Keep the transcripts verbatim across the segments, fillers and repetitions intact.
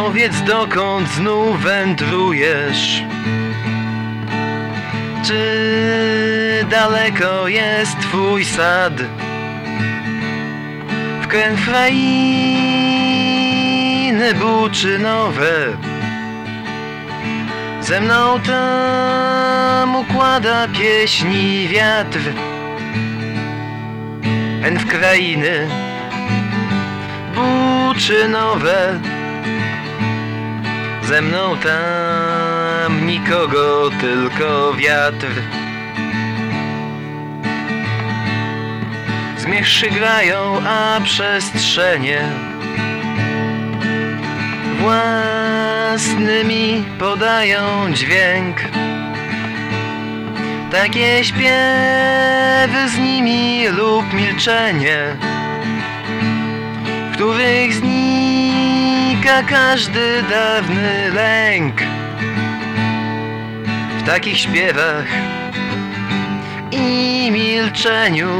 Powiedz, dokąd znów wędrujesz? Czy daleko jest twój sad? W kręg krainy buczynowe. Ze mną tam układa pieśni wiatr. Hen w krainy buczynowe. Ze mną tam nikogo, tylko wiatr. Zmierzchy grają, a przestrzenie własny mi podają dźwięk. Takie śpiewy z nimi lub milczenie, w których znika każdy dawny lęk. W takich śpiewach i milczeniu,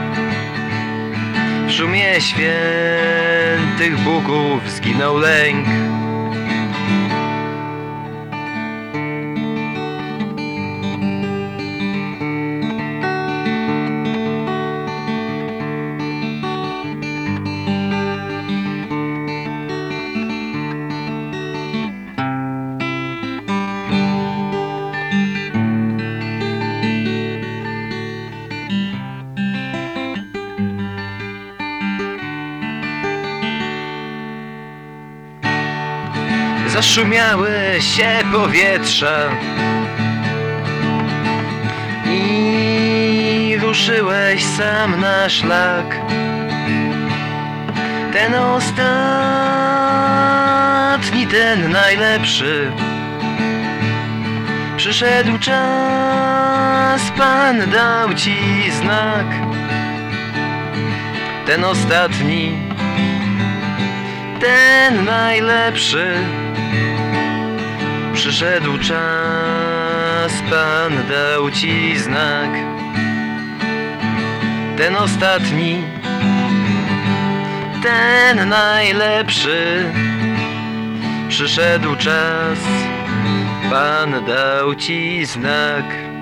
w szumie świętych Bóg zginął lęk. Zaszumiały się powietrza i ruszyłeś sam na szlak. Ten ostatni, ten najlepszy. Przyszedł czas, Pan dał ci znak. Ten ostatni, ten najlepszy. Przyszedł czas, Pan dał ci znak. Ten ostatni, ten najlepszy. Przyszedł czas, Pan dał ci znak.